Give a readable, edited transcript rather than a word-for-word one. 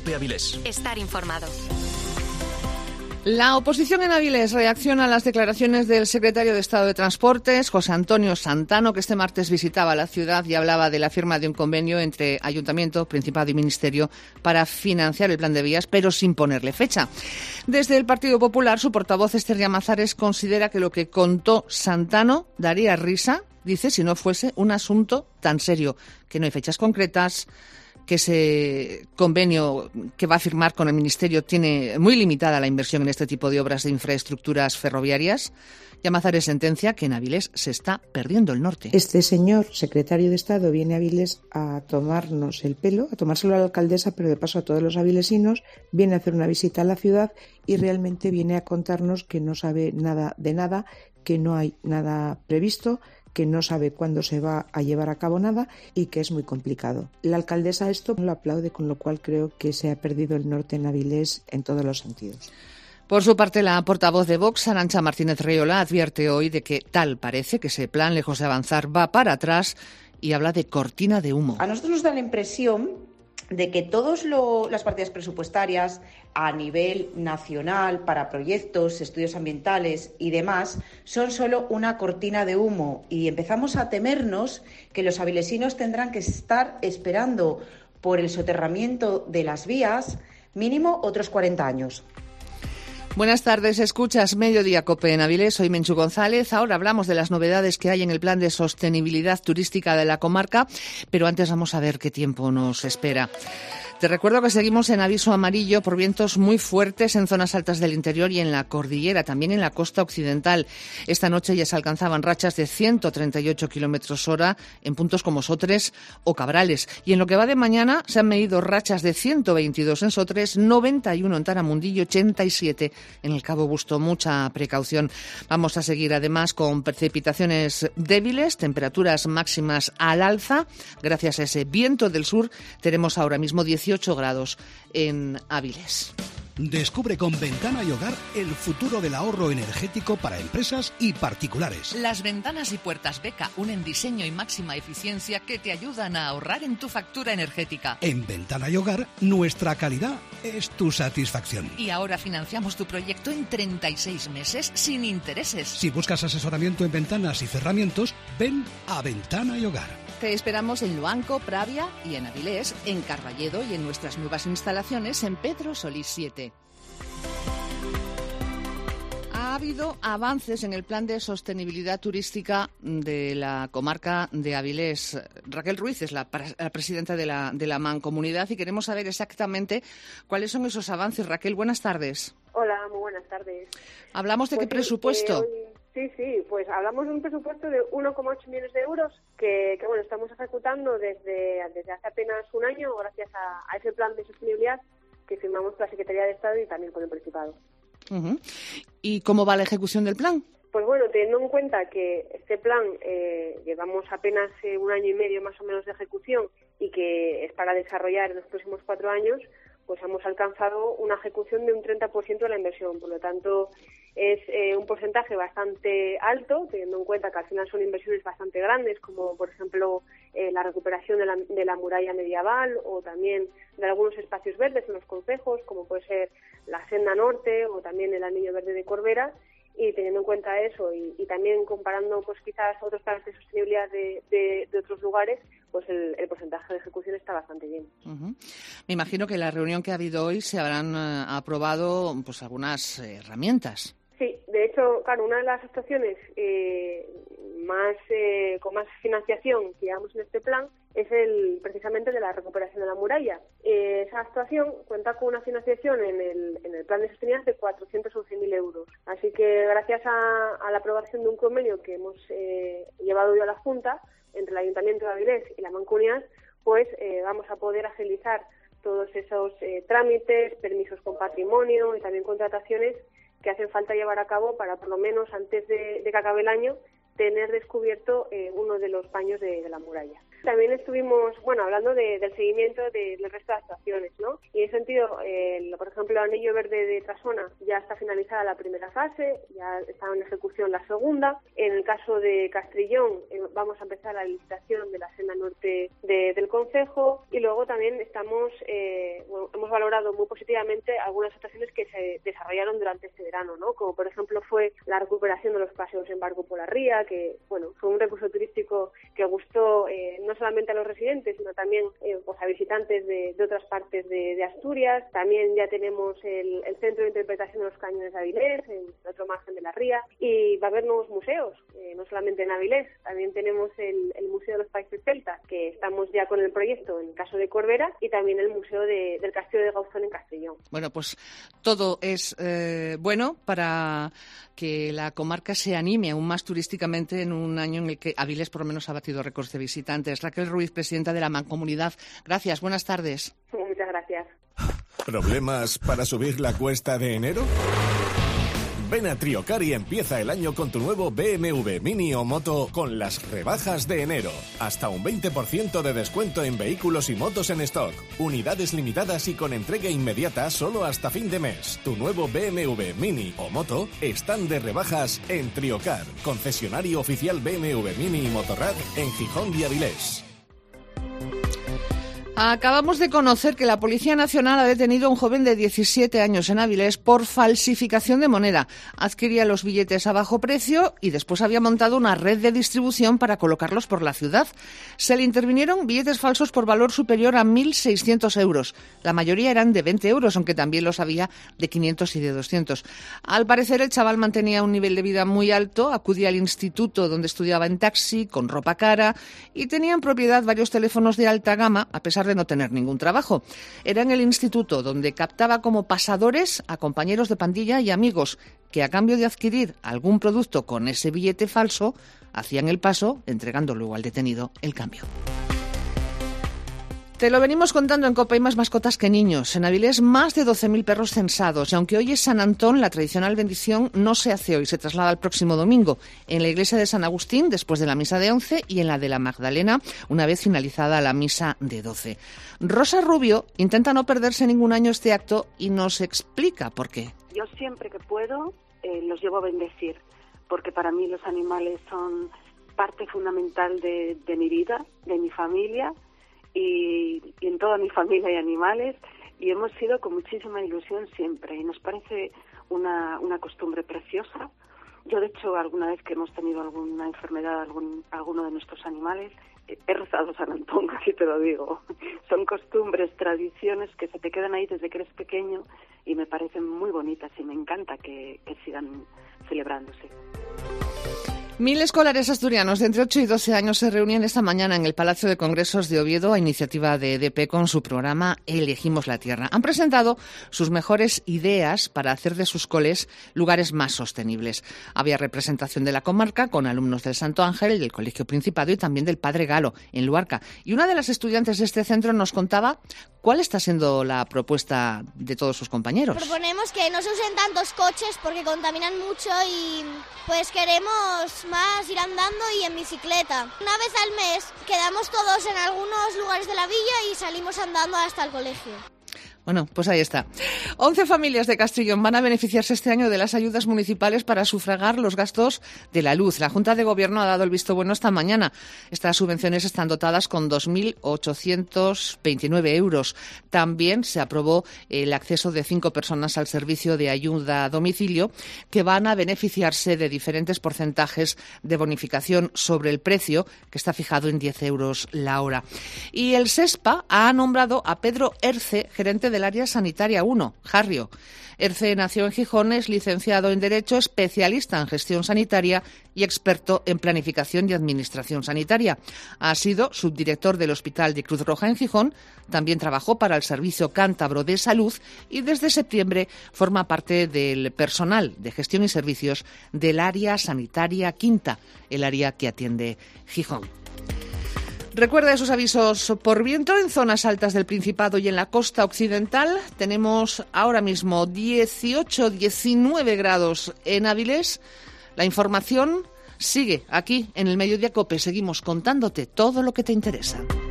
COPE Avilés. Estar informado. La oposición en Avilés reacciona a las declaraciones del secretario de Estado de Transportes, José Antonio Santano, que este martes visitaba la ciudad y hablaba de la firma de un convenio entre Ayuntamiento, Principado y Ministerio para financiar el plan de vías, pero sin ponerle fecha. Desde el Partido Popular, su portavoz Esther Llamazares considera que lo que contó Santano daría risa, dice, si no fuese un asunto tan serio, que no hay fechas concretas, que ese convenio que va a firmar con el Ministerio tiene muy limitada la inversión en este tipo de obras de infraestructuras ferroviarias. Llamazares sentencia que en Avilés se está perdiendo el norte. Este señor secretario de Estado viene a Avilés a tomarnos el pelo, a tomárselo a la alcaldesa, pero de paso a todos los avilesinos, viene a hacer una visita a la ciudad y realmente viene a contarnos que no sabe nada de nada, que no hay nada previsto, que no sabe cuándo se va a llevar a cabo nada y que es muy complicado. La alcaldesa esto lo aplaude, con lo cual creo que se ha perdido el norte en Avilés en todos los sentidos. Por su parte, la portavoz de Vox, Arantxa Martínez Riola, advierte hoy de que tal parece que ese plan, lejos de avanzar, va para atrás y habla de cortina de humo. A nosotros nos da la impresión de que todas las partidas presupuestarias a nivel nacional para proyectos, estudios ambientales y demás son solo una cortina de humo y empezamos a temernos que los avilesinos tendrán que estar esperando por el soterramiento de las vías mínimo otros 40 años. Buenas tardes, escuchas Mediodía COPE en Avilés, soy Menchu González. Ahora hablamos de las novedades que hay en el plan de sostenibilidad turística de la comarca, pero antes vamos a ver qué tiempo nos espera. Te recuerdo que seguimos en aviso amarillo por vientos muy fuertes en zonas altas del interior y en la cordillera, también en la costa occidental. Esta noche ya se alcanzaban rachas de 138 km/h en puntos como Sotres o Cabrales. Y en lo que va de mañana se han medido rachas de 122 en Sotres, 91 en Taramundi y 87 en el Cabo Busto. Mucha precaución. Vamos a seguir además con precipitaciones débiles, temperaturas máximas al alza. Gracias a ese viento del sur tenemos ahora mismo 18 grados en Avilés. Descubre con Ventana y Hogar el futuro del ahorro energético para empresas y particulares. Las ventanas y puertas Beca unen diseño y máxima eficiencia que te ayudan a ahorrar en tu factura energética. En Ventana y Hogar, nuestra calidad es tu satisfacción. Y ahora financiamos tu proyecto en 36 meses sin intereses. Si buscas asesoramiento en ventanas y cerramientos, ven a Ventana y Hogar. Te esperamos en Luanco, Pravia y en Avilés, en Carballedo y en nuestras nuevas instalaciones en Pedro Solís 7. Ha habido avances en el plan de sostenibilidad turística de la comarca de Avilés. Raquel Ruiz es la presidenta de la Mancomunidad y queremos saber exactamente cuáles son esos avances. Raquel, buenas tardes. Hola, muy buenas tardes. ¿Hablamos de qué presupuesto? Sí, pues hablamos de un presupuesto de 1,8 millones de euros que bueno, estamos ejecutando desde hace apenas un año gracias a ese plan de sostenibilidad que firmamos con la Secretaría de Estado y también con el Principado. Uh-huh. ¿Y cómo va la ejecución del plan? Pues bueno, teniendo en cuenta que este plan llevamos apenas un año y medio más o menos de ejecución y que es para desarrollar en los próximos 4 años, pues hemos alcanzado una ejecución de un 30% de la inversión. Por lo tanto, es un porcentaje bastante alto, teniendo en cuenta que al final son inversiones bastante grandes, como por ejemplo la recuperación de la muralla medieval o también de algunos espacios verdes en los concejos, como puede ser la Senda Norte o también el Anillo Verde de Corbera. Y teniendo en cuenta eso y también comparando pues quizás otros planes de sostenibilidad de otros lugares, pues el porcentaje de ejecución está bastante bien. Uh-huh. Me imagino que en la reunión que ha habido hoy se habrán aprobado pues algunas herramientas. Sí, de hecho, claro, una de las actuaciones con más financiación que llevamos en este plan es precisamente de la recuperación de la muralla. Esa actuación cuenta con una financiación en el plan de sostenibilidad de 411.000 euros. Así que gracias a la aprobación de un convenio que hemos llevado hoy a la Junta entre el Ayuntamiento de Avilés y la Mancomunidad, pues vamos a poder agilizar todos esos trámites, permisos con patrimonio y también contrataciones que hacen falta llevar a cabo para, por lo menos antes de que acabe el año, tener descubierto uno de los paños de la muralla. También estuvimos, hablando del seguimiento del resto de actuaciones, ¿no? Y en ese sentido, por ejemplo, el Anillo Verde de Trasona ya está finalizada la primera fase, ya está en ejecución la segunda. En el caso de Castrillón, vamos a empezar la licitación de la Senda Norte parte del Concejo, y luego también hemos valorado muy positivamente algunas actuaciones que se desarrollaron durante este verano, ¿no? Como por ejemplo fue la recuperación de los paseos en barco por la ría, que fue un recurso turístico que gustó no solamente a los residentes, sino también a visitantes de otras partes de Asturias. También ya tenemos el Centro de Interpretación de los Cañones de Avilés, en el otro margen de la ría, y va a haber nuevos museos, no solamente en Avilés, también tenemos el Museo de los Países Celtas, que estamos ya con el proyecto en el caso de Corbera, y también el Museo del Castillo de Gauzón en Castellón. Bueno, pues todo es bueno para que la comarca se anime aún más turísticamente en un año en el que Avilés por lo menos ha batido récords de visitantes. Raquel Ruiz, presidenta de la Mancomunidad. Gracias, buenas tardes. Muchas gracias. ¿Problemas para subir la cuesta de enero? Ven a Triocar y empieza el año con tu nuevo BMW Mini o Moto con las rebajas de enero. Hasta un 20% de descuento en vehículos y motos en stock. Unidades limitadas y con entrega inmediata solo hasta fin de mes. Tu nuevo BMW Mini o Moto están de rebajas en Triocar, concesionario oficial BMW Mini y Motorrad en Gijón y Avilés. Acabamos de conocer que la Policía Nacional ha detenido a un joven de 17 años en Avilés por falsificación de moneda. Adquiría los billetes a bajo precio y después había montado una red de distribución para colocarlos por la ciudad. Se le intervinieron billetes falsos por valor superior a 1.600 euros. La mayoría eran de 20 euros, aunque también los había de 500 y de 200. Al parecer, el chaval mantenía un nivel de vida muy alto, acudía al instituto donde estudiaba en taxi, con ropa cara, y tenía en propiedad varios teléfonos de alta gama, a pesar de no tener ningún trabajo. Era en el instituto donde captaba como pasadores a compañeros de pandilla y amigos que, a cambio de adquirir algún producto con ese billete falso, hacían el paso, entregando luego al detenido el cambio. Te lo venimos contando en COPE. Hay más mascotas que niños. En Avilés, más de 12.000 perros censados. Y aunque hoy es San Antón, la tradicional bendición no se hace hoy, se traslada al próximo domingo. En la iglesia de San Agustín, después de la misa de 11, y en la de la Magdalena, una vez finalizada la misa de 12. Rosa Rubio intenta no perderse ningún año este acto y nos explica por qué. Yo siempre que puedo los llevo a bendecir, porque para mí los animales son parte fundamental de mi vida, de mi familia, y en toda mi familia hay animales, y hemos sido con muchísima ilusión siempre, y nos parece una costumbre preciosa. Yo, de hecho, alguna vez que hemos tenido alguna enfermedad, alguno de nuestros animales, he rezado San Antón, así te lo digo. Son costumbres, tradiciones que se te quedan ahí desde que eres pequeño y me parecen muy bonitas y me encanta que sigan celebrándose. 1.000 escolares asturianos de entre 8 y 12 años se reunían esta mañana en el Palacio de Congresos de Oviedo a iniciativa de EDP con su programa Elegimos la Tierra. Han presentado sus mejores ideas para hacer de sus coles lugares más sostenibles. Había representación de la comarca con alumnos del Santo Ángel, del Colegio Principado y también del Padre Galo en Luarca. Y una de las estudiantes de este centro nos contaba cuál está siendo la propuesta de todos sus compañeros. Proponemos que no se usen tantos coches porque contaminan mucho y pues queremos más ir andando y en bicicleta. Una vez al mes quedamos todos en algunos lugares de la villa y salimos andando hasta el colegio. Bueno, pues ahí está. 11 familias de Castellón van a beneficiarse este año de las ayudas municipales para sufragar los gastos de la luz. La Junta de Gobierno ha dado el visto bueno esta mañana. Estas subvenciones están dotadas con 2.829 euros. También se aprobó el acceso de 5 personas al servicio de ayuda a domicilio que van a beneficiarse de diferentes porcentajes de bonificación sobre el precio, que está fijado en 10 euros la hora. Y el SESPA ha nombrado a Pedro Erce, gerente del área sanitaria 1, Jarrio. Erce nació en Gijón, es licenciado en Derecho, especialista en gestión sanitaria y experto en planificación y administración sanitaria. Ha sido subdirector del Hospital de Cruz Roja en Gijón, también trabajó para el Servicio Cántabro de Salud y desde septiembre forma parte del personal de gestión y servicios del área sanitaria quinta, el área que atiende Gijón. Recuerda esos avisos por viento en zonas altas del Principado y en la costa occidental. Tenemos ahora mismo 18-19 grados en Avilés. La información sigue aquí en el Mediodía COPE. Seguimos contándote todo lo que te interesa.